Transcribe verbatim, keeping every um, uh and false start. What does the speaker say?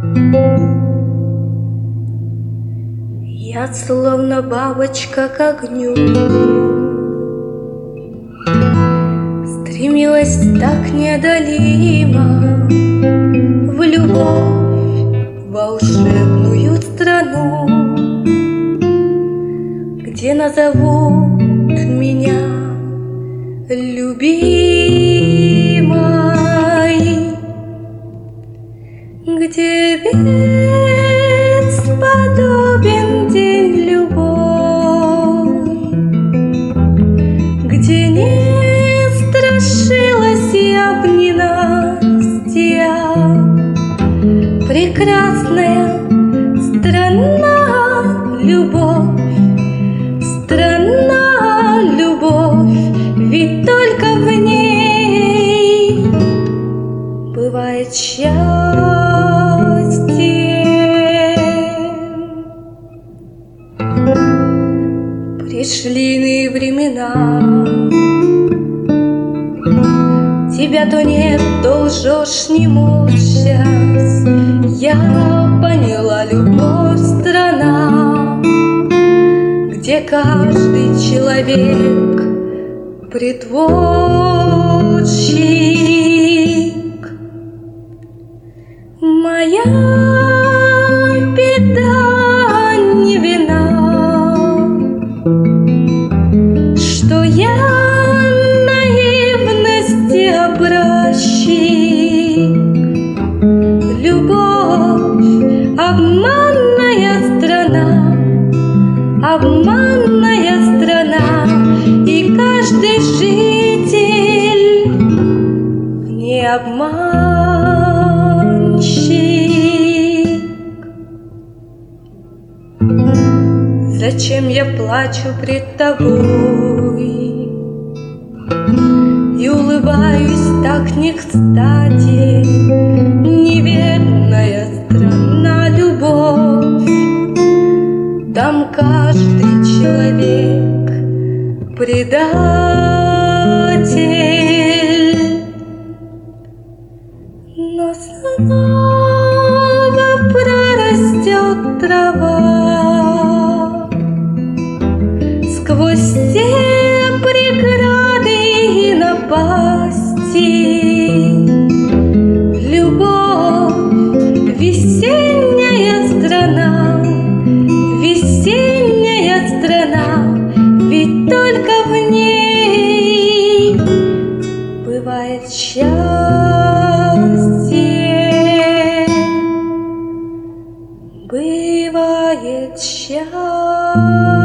Я словно бабочка к огню стремилась так неодолимо в любовь, волшебную страну, где назовут меня любимой, где бесподобен день любовь, где не страшилась я б ненастья. Прекрасная страна любовь, страна любовь, ведь только в ней бывает счастье. Пришли иные времена, тебя то нет, то лжешь, не морщась. Я поняла, любовь страна, где каждый человек притворщик. Моя беда не вина, что я наивности образчик. Любовь — обманная страна, обманная страна, и каждый житель в ней обманщик. Зачем я плачу пред тобой и улыбаюсь так не кстати? Неверная страна любовь, там каждый человек предатель. Но снова прорастет трава сквозь все преграды и напасти. Любовь — весенняя страна, весенняя страна, ведь только в ней бывает счастье, бывает счастье.